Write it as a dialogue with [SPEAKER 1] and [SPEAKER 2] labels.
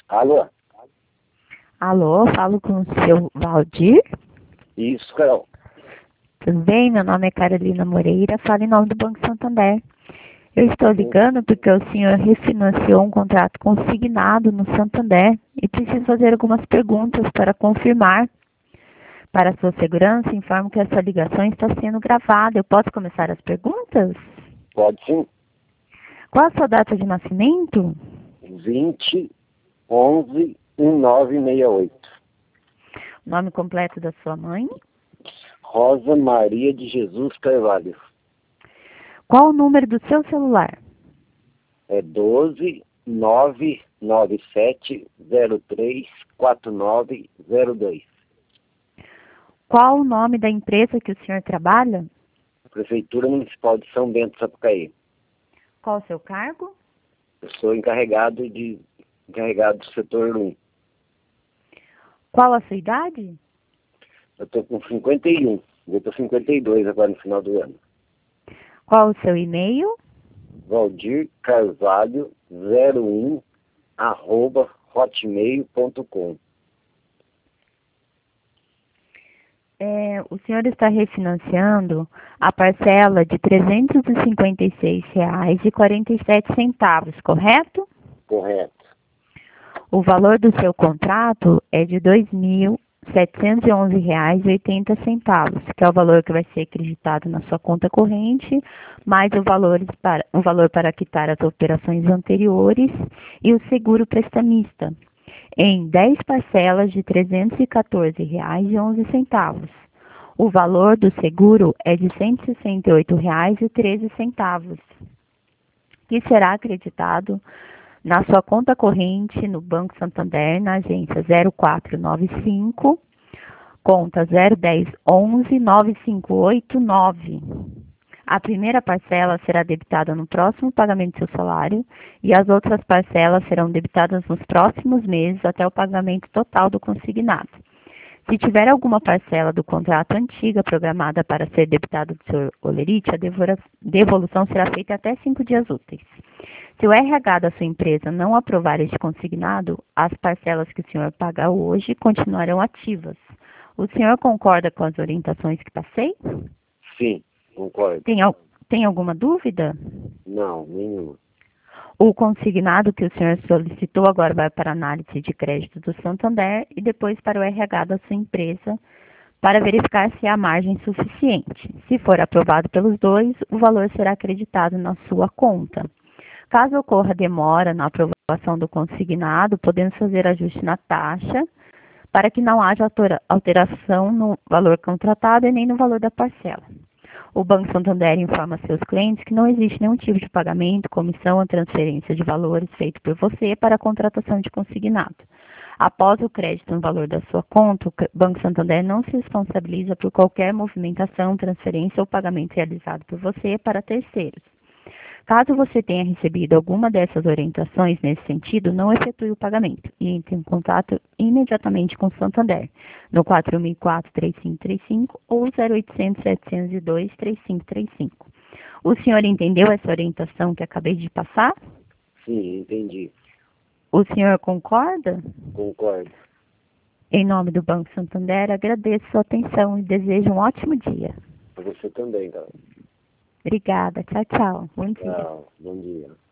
[SPEAKER 1] Alô?
[SPEAKER 2] Alô, falo com o seu Valdir?
[SPEAKER 1] Isso, Carol.
[SPEAKER 2] Tudo bem? Meu nome é Carolina Moreira, falo em nome do Banco Santander. Eu estou ligando porque o senhor refinanciou um contrato consignado no Santander e preciso fazer algumas perguntas para confirmar. Para sua segurança, informo que essa ligação está sendo gravada. Eu posso começar as perguntas?
[SPEAKER 1] Pode sim.
[SPEAKER 2] Qual a sua data de nascimento?
[SPEAKER 1] 20/11/1968.
[SPEAKER 2] Nome completo da sua mãe?
[SPEAKER 1] Rosa Maria de Jesus Carvalho.
[SPEAKER 2] Qual o número do seu celular?
[SPEAKER 1] É 12/997/03/49/02.
[SPEAKER 2] Qual o nome da empresa que o senhor trabalha?
[SPEAKER 1] Prefeitura Municipal de São Bento, Sapucaí.
[SPEAKER 2] Qual o seu cargo?
[SPEAKER 1] Eu sou encarregado do setor 1.
[SPEAKER 2] Qual a sua idade?
[SPEAKER 1] Eu estou com 51. Eu estou 52 agora no final do ano.
[SPEAKER 2] Qual o seu e-mail?
[SPEAKER 1] Valdir Carvalho 01@hotmail.com.
[SPEAKER 2] O senhor está refinanciando a parcela de R$ 356,47, correto?
[SPEAKER 1] Correto.
[SPEAKER 2] O valor do seu contrato é de R$ 2.711,80, que é o valor que vai ser acreditado na sua conta corrente, mais o valor para quitar as operações anteriores e o seguro prestamista, em 10 parcelas de R$ 314,11. O valor do seguro é de R$ 168,13, que será acreditado na sua conta corrente no Banco Santander, na agência 0495, conta 010119589. A primeira parcela será debitada no próximo pagamento do seu salário e as outras parcelas serão debitadas nos próximos meses até o pagamento total do consignado. Se tiver alguma parcela do contrato antiga programada para ser debitada do seu holerite, a devolução será feita até 5 dias úteis. Se o RH da sua empresa não aprovar este consignado, as parcelas que o senhor paga hoje continuarão ativas. O senhor concorda com as orientações que passei?
[SPEAKER 1] Sim, concordo.
[SPEAKER 2] Tem alguma dúvida?
[SPEAKER 1] Não, nenhuma.
[SPEAKER 2] O consignado que o senhor solicitou agora vai para a análise de crédito do Santander e depois para o RH da sua empresa para verificar se há margem suficiente. Se for aprovado pelos dois, o valor será acreditado na sua conta. Caso ocorra demora na aprovação do consignado, podemos fazer ajuste na taxa para que não haja alteração no valor contratado e nem no valor da parcela. O Banco Santander informa seus clientes que não existe nenhum tipo de pagamento, comissão ou transferência de valores feito por você para a contratação de consignado. Após o crédito no valor da sua conta, o Banco Santander não se responsabiliza por qualquer movimentação, transferência ou pagamento realizado por você para terceiros. Caso você tenha recebido alguma dessas orientações nesse sentido, não efetue o pagamento e entre em contato imediatamente com o Santander no 4004-3535 ou 0800-702-3535. O senhor entendeu essa orientação que acabei de passar?
[SPEAKER 1] Sim, entendi.
[SPEAKER 2] O senhor concorda?
[SPEAKER 1] Concordo.
[SPEAKER 2] Em nome do Banco Santander, agradeço sua atenção e desejo um ótimo dia.
[SPEAKER 1] Para você também, cara.
[SPEAKER 2] Obrigada. Tchau, tchau. Bom dia.
[SPEAKER 1] Tchau. Bom dia.